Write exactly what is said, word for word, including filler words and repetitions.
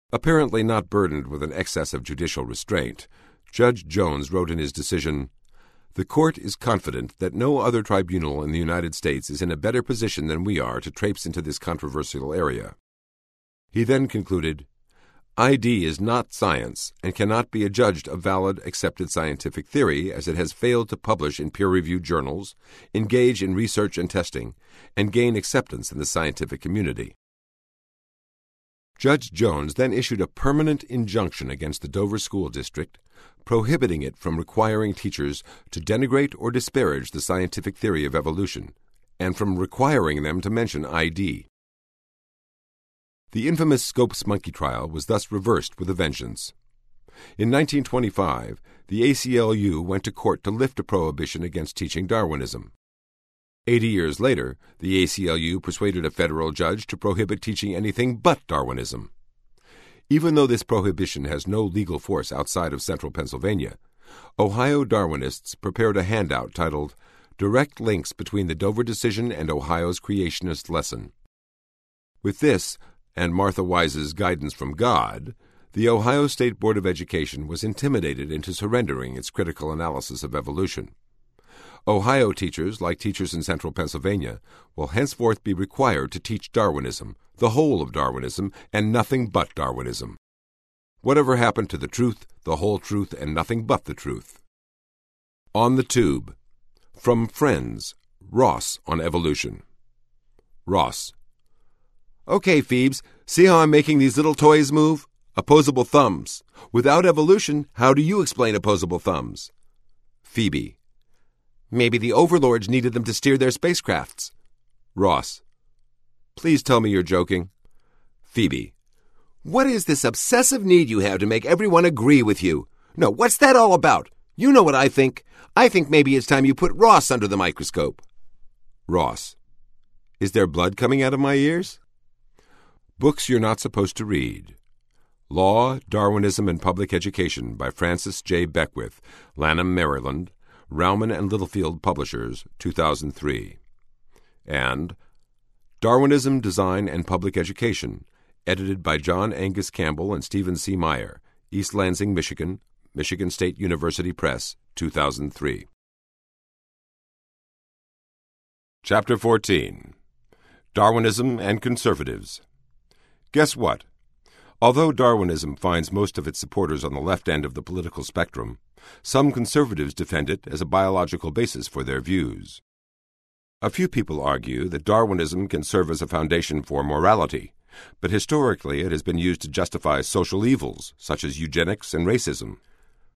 Apparently not burdened with an excess of judicial restraint, Judge Jones wrote in his decision, "The court is confident that no other tribunal in the United States is in a better position than we are to traipse into this controversial area." He then concluded, "I D is not science and cannot be adjudged a valid, accepted scientific theory as it has failed to publish in peer-reviewed journals, engage in research and testing, and gain acceptance in the scientific community." Judge Jones then issued a permanent injunction against the Dover School District, prohibiting it from requiring teachers to denigrate or disparage the scientific theory of evolution, and from requiring them to mention I D. The infamous Scopes monkey trial was thus reversed with a vengeance. In nineteen twenty-five, the A C L U went to court to lift a prohibition against teaching Darwinism. Eighty years later, the A C L U persuaded a federal judge to prohibit teaching anything but Darwinism. Even though this prohibition has no legal force outside of central Pennsylvania, Ohio Darwinists prepared a handout titled Direct Links Between the Dover Decision and Ohio's Creationist Lesson. With this, and Martha Wise's guidance from God, the Ohio State Board of Education was intimidated into surrendering its critical analysis of evolution. Ohio teachers, like teachers in central Pennsylvania, will henceforth be required to teach Darwinism, the whole of Darwinism, and nothing but Darwinism. Whatever happened to the truth, the whole truth, and nothing but the truth? On the Tube. From Friends, Ross on evolution. Ross. "Okay, Phoebes, see how I'm making these little toys move? Opposable thumbs. Without evolution, how do you explain opposable thumbs?" Phoebe. "Maybe the overlords needed them to steer their spacecrafts." Ross. "Please tell me you're joking." Phoebe. "What is this obsessive need you have to make everyone agree with you? No, what's that all about? You know what I think. I think maybe it's time you put Ross under the microscope." Ross. "Is there blood coming out of my ears?" Books You're Not Supposed to Read. Law, Darwinism, and Public Education by Francis J. Beckwith, Lanham, Maryland, Rauman and Littlefield Publishers, two thousand three. And Darwinism, Design, and Public Education, edited by John Angus Campbell and Stephen C. Meyer, East Lansing, Michigan, Michigan State University Press, two thousand three. Chapter fourteen. Darwinism and Conservatives. Guess what? Although Darwinism finds most of its supporters on the left end of the political spectrum, some conservatives defend it as a biological basis for their views. A few people argue that Darwinism can serve as a foundation for morality, but historically it has been used to justify social evils such as eugenics and racism,